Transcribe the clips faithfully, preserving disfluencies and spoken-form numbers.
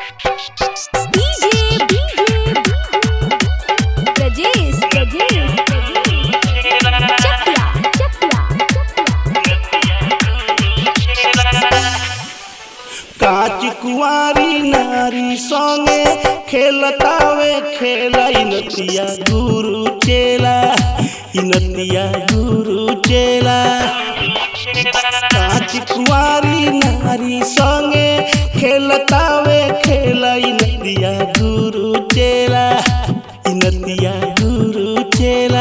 काच कुआरी नारी संगे खेलतावे खेला इनतिया गुरु चेला इनतिया गुरु चेला। काच कुआरी नारी संगे खेलतावे खेला इनतिया गुरु चेला इनतिया गुरु चेला।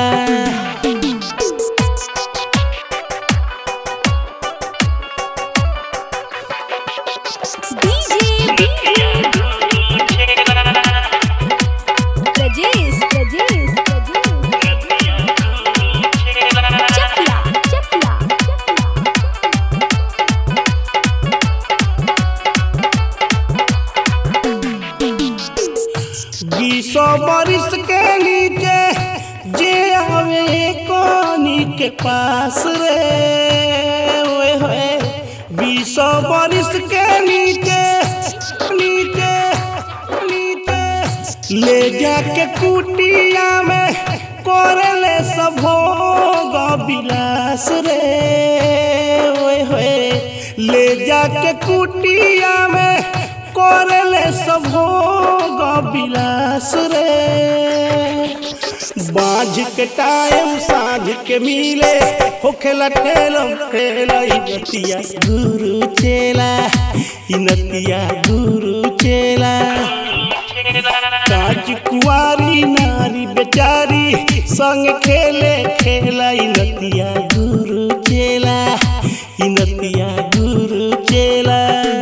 बीसो बरिस के नीचे जे आवे कोनी के पास रे ओए होए। बीसो बरिस के नीचे नीचे नीचे ले जाके कुटिया में कोरले सब भोग विलास रे ओए होए। ले जाके कुटिया में कोरले सब भोग विलास रे। बाझ के टाइम साझ के मिले होखेला ठेलम ठेला इनतिया गुरु चेला इनतिया गुरु चेला। काच कुआरी नारी बेचारी संग खेले खेला इनतिया गुरु चेला इनतिया गुरु चेला।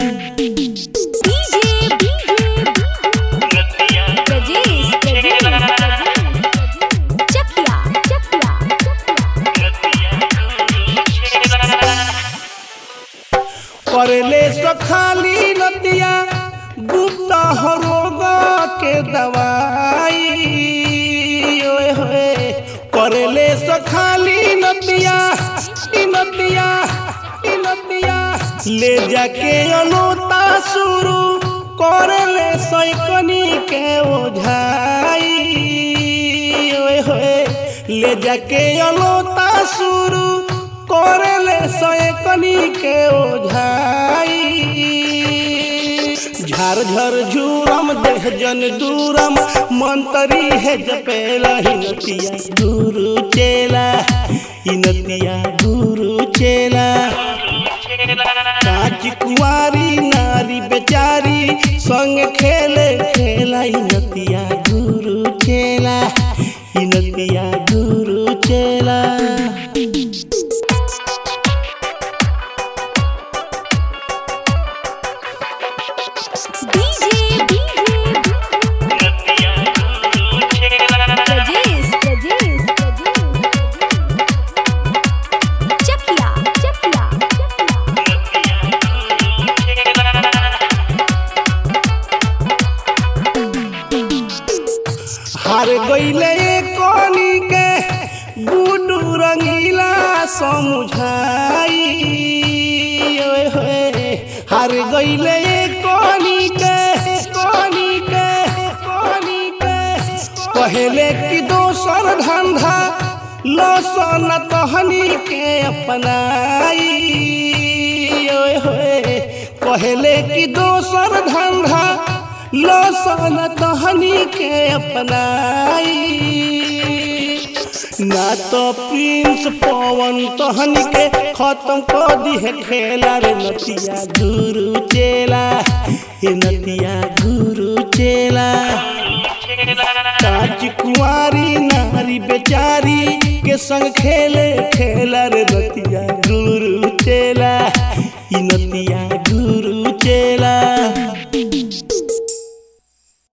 करले सखाली नतिया गुप्ता हरोगा के दवाई ओए होए। करले सखाली नतिया इनतिया इनतिया ले जाके अलोता शुरू करले सैकनी के ओझाई ओए होए। ले जाके अलोता शुरू करले सैकनी के ओझाई। झार झर झूरम देह जन दूरम मंतरी है जपेला इनतिया गुरु चेला इनतिया गुरु चेला। काच कुआरी नारी बेचारी संग खेले खेला इनतिया गुरु चेला इनतिया गुरु चेला। हार गईले कोनी के गुडू रंगीला समुझाई ओए होए। हार गईले कोनी के कोनी के कोनी के कहले कि दोसर धंधा लसन तहनी के अपनाई ओए होए। कहले कि दोसर धंधा लसन तहनी के अपनाई। ना तो प्रिंस पवन तहनी के खत्म कर दी है खेला रे नतिया गुरु चेला हे नतिया गुरु चेला। काच कुआरी नारी बेचारी के संग खेले खेला रे नतिया गुरु चेला इनतिया गुरु चेला।